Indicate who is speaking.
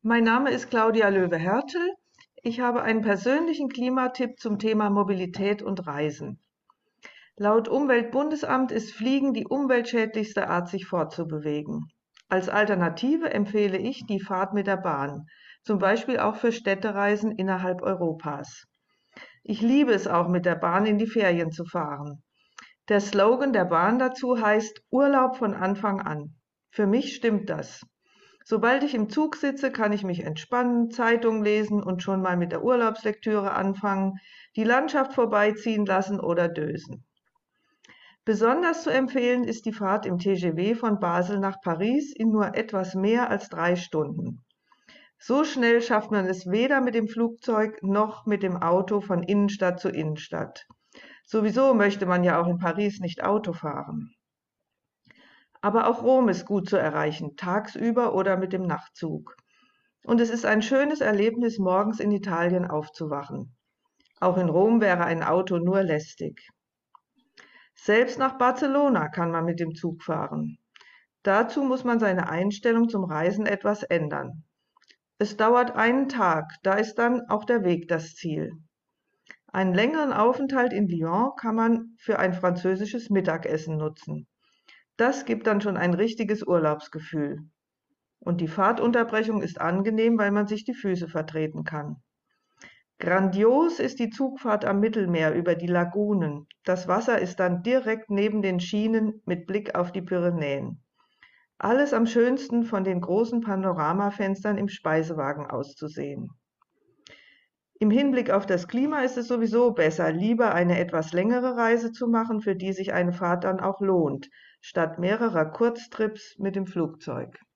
Speaker 1: Mein Name ist Claudia Löwe-Hertel. Ich habe einen persönlichen Klimatipp zum Thema Mobilität und Reisen. Laut Umweltbundesamt ist Fliegen die umweltschädlichste Art, sich fortzubewegen. Als Alternative empfehle ich die Fahrt mit der Bahn, zum Beispiel auch für Städtereisen innerhalb Europas. Ich liebe es auch, mit der Bahn in die Ferien zu fahren. Der Slogan der Bahn dazu heißt Urlaub von Anfang an. Für mich stimmt das. Sobald ich im Zug sitze, kann ich mich entspannen, Zeitung lesen und schon mal mit der Urlaubslektüre anfangen, die Landschaft vorbeiziehen lassen oder dösen. Besonders zu empfehlen ist die Fahrt im TGV von Basel nach Paris in nur etwas mehr als 3 Stunden. So schnell schafft man es weder mit dem Flugzeug noch mit dem Auto von Innenstadt zu Innenstadt. Sowieso möchte man ja auch in Paris nicht Auto fahren. Aber auch Rom ist gut zu erreichen, tagsüber oder mit dem Nachtzug. Und es ist ein schönes Erlebnis, morgens in Italien aufzuwachen. Auch in Rom wäre ein Auto nur lästig. Selbst nach Barcelona kann man mit dem Zug fahren. Dazu muss man seine Einstellung zum Reisen etwas ändern. Es dauert einen Tag, da ist dann auch der Weg das Ziel. Einen längeren Aufenthalt in Lyon kann man für ein französisches Mittagessen nutzen. Das gibt dann schon ein richtiges Urlaubsgefühl. Und die Fahrtunterbrechung ist angenehm, weil man sich die Füße vertreten kann. Grandios ist die Zugfahrt am Mittelmeer über die Lagunen. Das Wasser ist dann direkt neben den Schienen mit Blick auf die Pyrenäen. Alles am schönsten von den großen Panoramafenstern im Speisewagen aus zu sehen. Im Hinblick auf das Klima ist es sowieso besser, lieber eine etwas längere Reise zu machen, für die sich eine Fahrt dann auch lohnt, statt mehrerer Kurztrips mit dem Flugzeug.